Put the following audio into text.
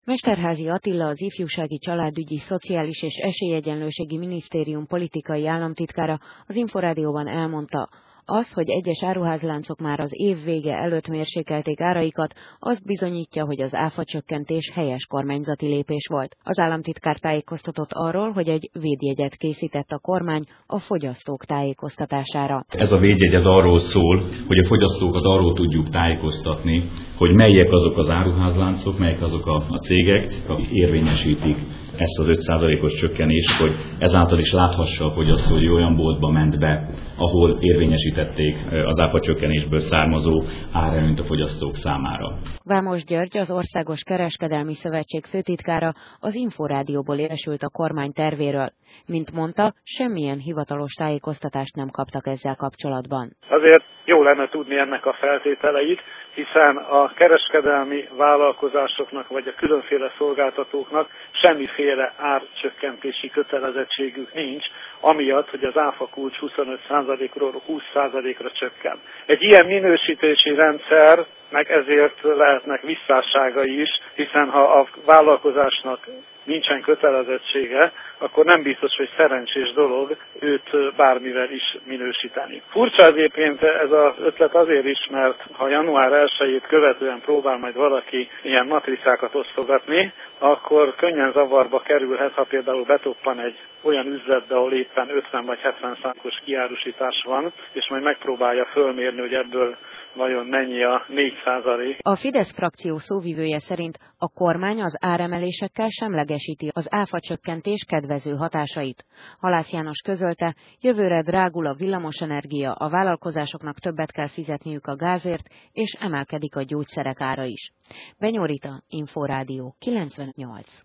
Mesterházy Attila, az Ifjúsági, Családügyi, Szociális és Esélyegyenlőségi Minisztérium politikai államtitkára az Inforádióban elmondta, az, hogy egyes áruházláncok már az év vége előtt mérsékelték áraikat, azt bizonyítja, hogy az áfacsökkentés helyes kormányzati lépés volt. Az államtitkár tájékoztatott arról, hogy egy védjegyet készített a kormány a fogyasztók tájékoztatására. Ez a védjegy arról szól, hogy a fogyasztókat arról tudjuk tájékoztatni, hogy melyek azok az áruházláncok, melyek azok a cégek, akik érvényesítik ezt az 5%-os csökkenést, hogy ezáltal is láthassa a fogyasztó, hogy olyan boltba ment be, ahol érvényesítették az áfacsökkenésből származó árelőnyt a fogyasztók számára. Vámos György, az Országos Kereskedelmi Szövetség főtitkára az Inforádióból értesült a kormány tervéről. Mint mondta, semmilyen hivatalos tájékoztatást nem kaptak ezzel kapcsolatban. Azért jó lenne tudni ennek a feltételeit, hiszen a kereskedelmi vállalkozásoknak vagy a különféle szolgáltatóknak semmiféle árcsökkentési kötelezettségük nincs, amiatt, hogy az áfakulcs 25%-ról 20%-ra csökken. Egy ilyen minősítési rendszernek ezért lehetnek visszásságai is, hiszen ha a vállalkozásnak nincsen kötelezettsége, akkor nem biztos, hogy szerencsés dolog őt bármivel is minősíteni. Furcsa egyébként ez az ötlet azért is, mert ha január 1-ét követően próbál majd valaki ilyen matricákat osztogatni, akkor könnyen zavarba kerülhet, ha például betoppan egy olyan üzletbe, ahol éppen 50 vagy 70%-os kiárusítás van, és majd megpróbálja fölmérni, hogy ebből vajon mennyi a 4%. A Fidesz frakció szóvivője szerint a kormány az áremelésekkel semlegesíti az áfacsökkentés kedvező hatásait. Halász János közölte, jövőre drágul a villamosenergia, a vállalkozásoknak többet kell fizetniük a gázért, és emelkedik a gyógyszerek ára is. Benyó Rita, Inforádió 98.